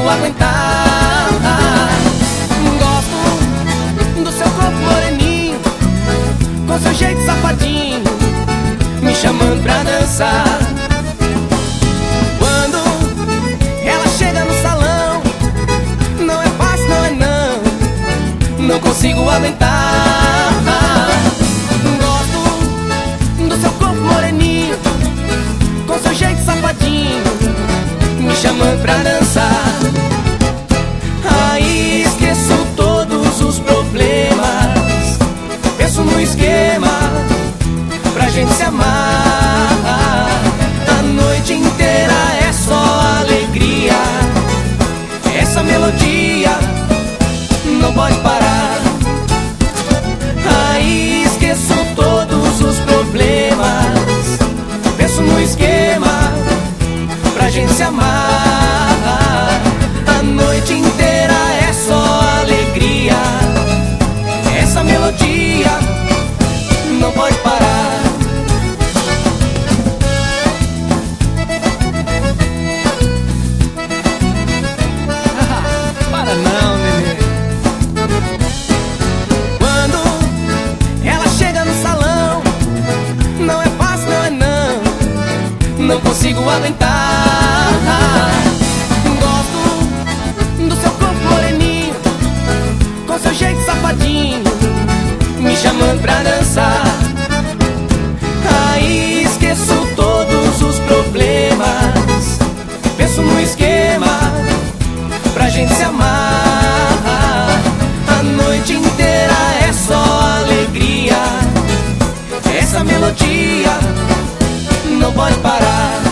aguentar. Gosto do seu corpo moreninho, com seu jeito safadinho, me chamando pra dançar. Quando ela chega no salão, não é fácil, não é não, não consigo aguentar. Gosto do seu corpo moreninho, com seu jeito safadinho, me chamando pra dançar. Aí esqueço todos os problemas, penso no esquema pra gente se amar. A noite inteira é só alegria, essa melodia não pode parar. Aí esqueço todos os problemas, penso no esquema pra gente se amar. A noite inteira é só alegria, essa melodia não pode parar. Para não, nenê. Quando ela chega no salão, não é fácil, não é não, não consigo aguentar. Gosto do seu corpo moreninho, com seu jeito safadinho, me chamando pra dançar. Aí esqueço todos os problemas, penso no esquema pra gente se amar. A noite inteira é só alegria, essa melodia não pode parar.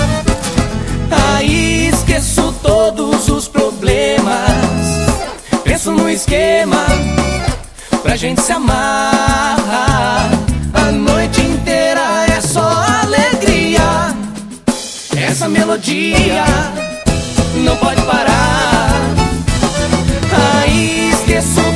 Aí esqueço todos os problemas, penso no esquema pra gente se amar. A noite inteira é só alegria, essa melodia não pode parar. Aí esqueço